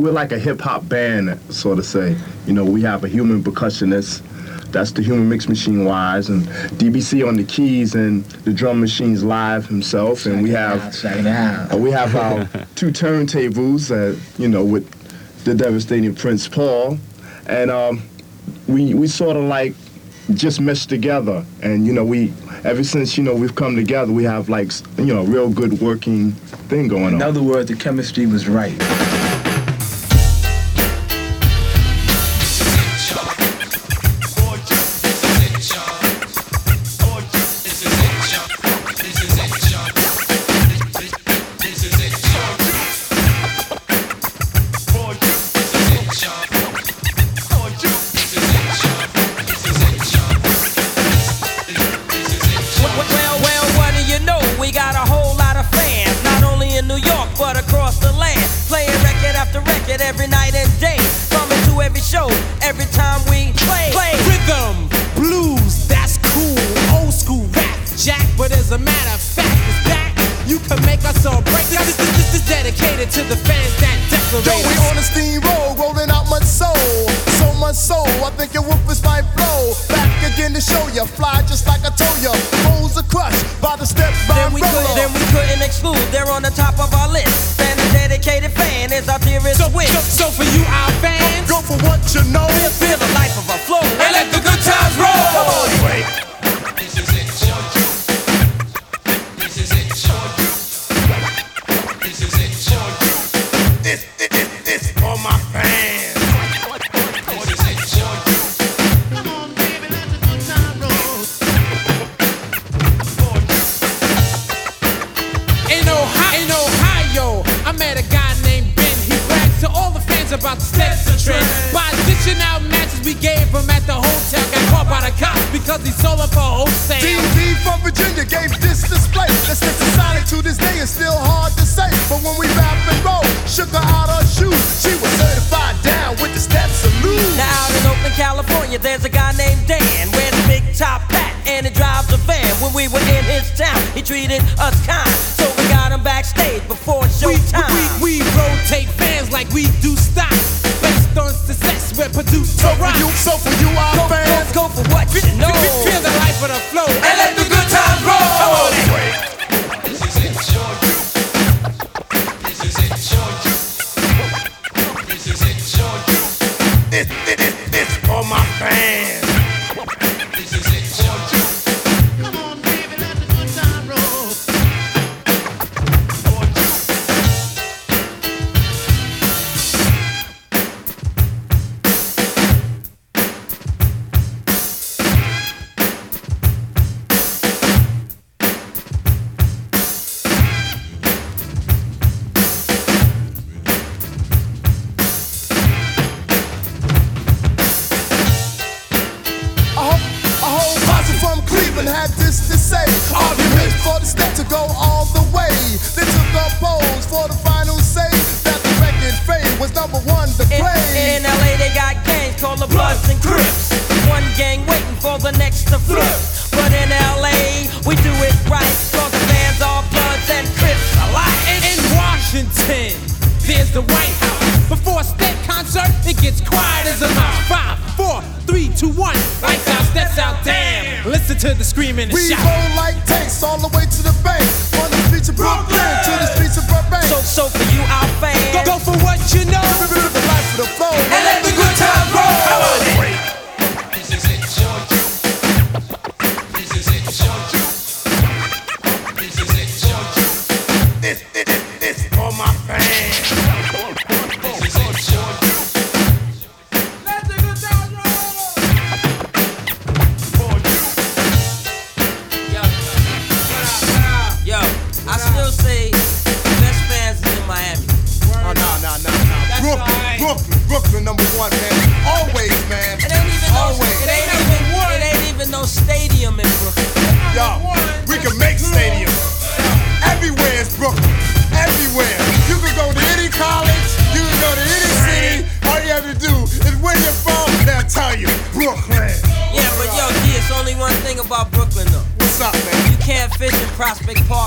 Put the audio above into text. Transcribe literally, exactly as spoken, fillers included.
we're like a hip-hop band, sort of say. You know, we have a human percussionist. That's the Human Mix Machine Wise, and D B C on the keys and the drum machines live himself, and we have uh, we have our two turntables, uh, you know, with the devastating Prince Paul, and um, we we sort of like just meshed together, and you know we ever since you know we've come together, we have like you know real good working thing going on. In other words, the chemistry was right. Every night and day, coming to every show, every time we play. play. Rhythm, blues, that's cool. Old school rap, Jack, but as a matter of fact, it's that you can make us all break. This, this, this is dedicated to the fans that decorate. Yo, we on a steamroll, rolling out much soul. So much soul, I think your woofers might blow. Back again to show you, fly just like I told you. Holes are crushed by the step by then we could, Then we couldn't exclude, they're on the top of our list. And a dedicated fan is our dearest so, wish. So, so for you, our fans, go for what you know. Feel, feel the life of a flow and let the good times roll. Come on, wait. This is it, show you. This is it, show you. This is it, show you. This, this, this, this for my fans. This is it, show you. Come on, baby, let the good time roll. In Ohio, in Ohio, I met a guy named Ben. He brags to all the fans about the Stetson trend. By dishing out matches we gave him at the hotel, got caught by the cops because he sold them for wholesale. D D from Virginia gave this display. The Stetson Sonic to this day is still hard to say, but when we rap and roll, shook her out her shoes. She was certified down with the Stetson salute. Now out in Oakland, California, there's a guy named Dan, wears a big top hat and he drives a van. When we were in his town, he treated us kind, so we got him backstage before showtime. We, we, we rotate fans like we do stock, based on success we're produced to So for rock. you, so for you, our Go, fans. go, go for what you know. Feel the life of the flow And let the good times roll. Come on, This is it, show you. This is it, show you. This is it, show you. This, this, this, this for my fans. This is it, show you. Come on, baby, let the good time roll. A whole, a whole posse from Cleveland had this to say. Arguments for the step to go all the way. They took up polls for the final say that the record fame was number one to In, play. in L A they got gangs called the Bloods and Crips. One gang waiting for the next to flip. But in L A we do it right, cause the fans are Bloods and Crips alike. In, in Washington, there's the White House. Before a state concert, it gets quiet as a mouse. Five, four, three, two, one. Lights out, steps out, damn. Listen to the screaming and We shout. roll like tanks all the way to the bank. From the streets of Brooklyn to the streets of Burbank. So, so for you, our fans, Go, go for what you know. Live the life of the flow. and let the good times roll. Come on, This is it, show you. This is it, show you. This is it, show you. This, this, this, this for my fans. This is it, show you. Let the good times roll. For you. Yo, yo, I still say the best fans is in Miami. Oh, no, no, no, no. Brooklyn, right. Brooklyn, Brooklyn, number one, man. Always, man. It ain't even no, Always. it ain't even, it ain't even no stadium in Brooklyn. Yo, we can make stadiums. Everywhere is Brooklyn. Everywhere. You can go to any college. You can go to any city. All you have to do is where you're from. They'll tell you, Brooklyn. Yeah, but yo, G, it's only one thing about Brooklyn though. What's up, man? You can't fish in Prospect Park